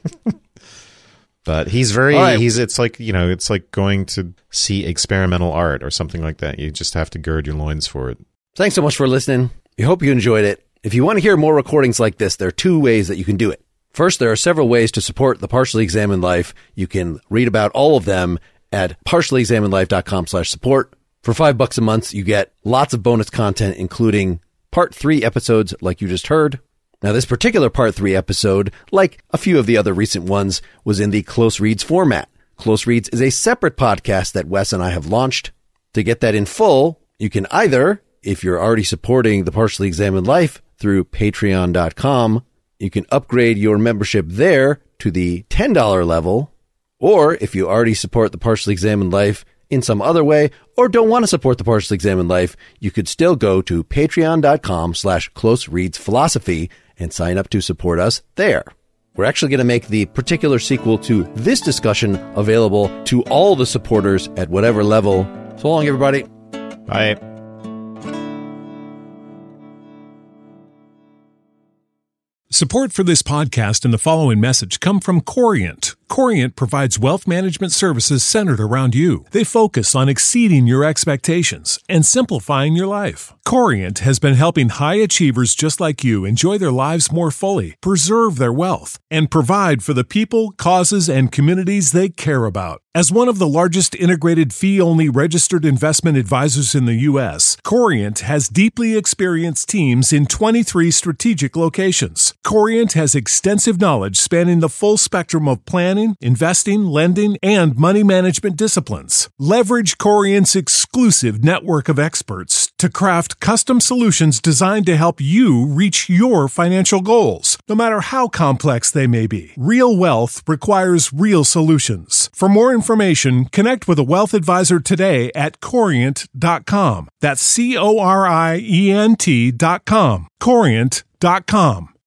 But he's very, right. he's, it's like, you know, it's like going to see experimental art or something like that. You just have to gird your loins for it. Thanks so much for listening. We hope you enjoyed it. If you want to hear more recordings like this, there are two ways that you can do it. First, there are several ways to support the Partially Examined Life. You can read about all of them at partially examined life dot com slash support. For five bucks a month, you get lots of bonus content, including part three episodes like you just heard. Now, this particular part three episode, like a few of the other recent ones, was in the Close Reads format. Close Reads is a separate podcast that Wes and I have launched. To get that in full, you can either, if you're already supporting the Partially Examined Life through patreon dot com, you can upgrade your membership there to the ten dollars level, or if you already support the Partially Examined Life in some other way, or don't want to support the Partially Examined Life, you could still go to patreon dot com slash close reads philosophy and sign up to support us there. We're actually going to make the particular sequel to this discussion available to all the supporters at whatever level. So long, everybody. Bye. Support for this podcast and the following message come from Corient. Corient provides wealth management services centered around you. They focus on exceeding your expectations and simplifying your life. Corient has been helping high achievers just like you enjoy their lives more fully, preserve their wealth, and provide for the people, causes, and communities they care about. As one of the largest integrated fee-only registered investment advisors in the U S, Corient has deeply experienced teams in twenty-three strategic locations. Corient has extensive knowledge spanning the full spectrum of planning, investing, lending, and money management disciplines. Leverage Corient's exclusive network of experts to craft custom solutions designed to help you reach your financial goals, no matter how complex they may be. Real wealth requires real solutions. For more information, connect with a wealth advisor today at corient dot com. That's C O R I E N T dot com. corient dot com.